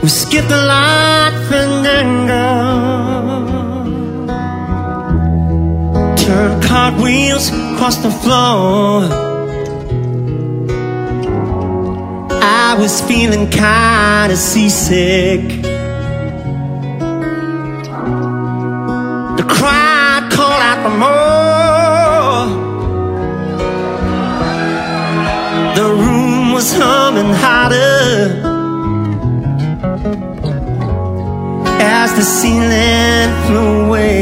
We skipped the light fandango, turned cartwheels across the floor. I was feeling kinda seasick. The crowd called out for more. The room was humming hotter as the ceiling flew away.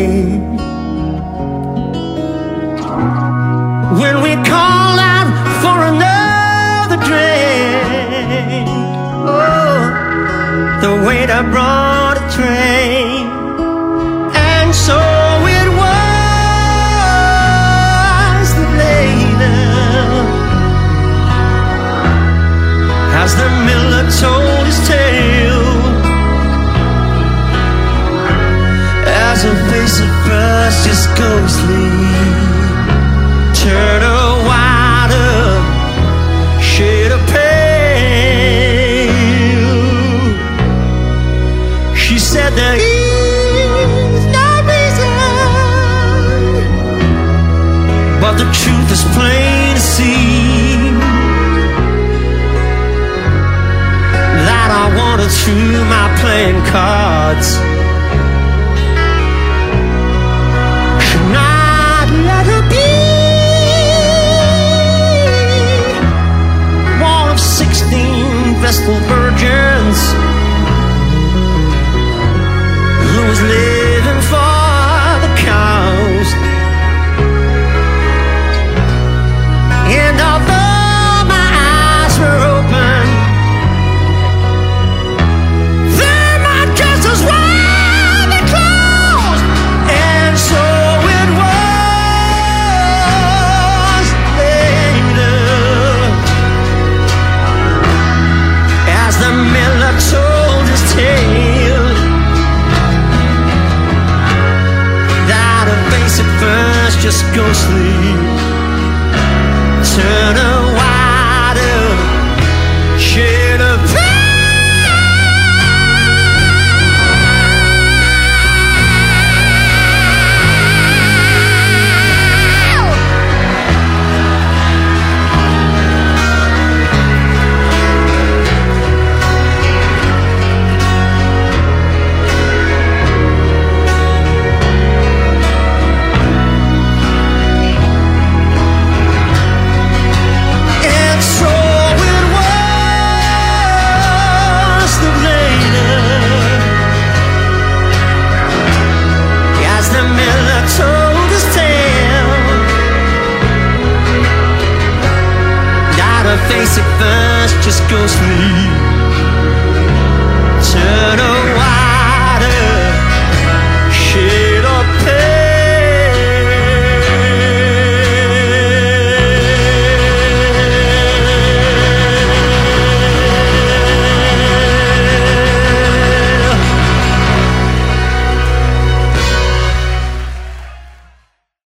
When we called out for another drink, oh, the waiter brought a train. And so it was that later, as the miller told his tale, as her face at first just ghostly turned a wider shade of pale. She said there is no reason, but the truth is plain to see, that I wanted through my playing cards. Let her be one of 16 Vestal virgins who was living for the cause. And although my eyes were open, then my dress was wide and closed. And so it was later, as the miller told his tale, that her face at first just ghostly turn a wider shade of pale. Face at first just ghostly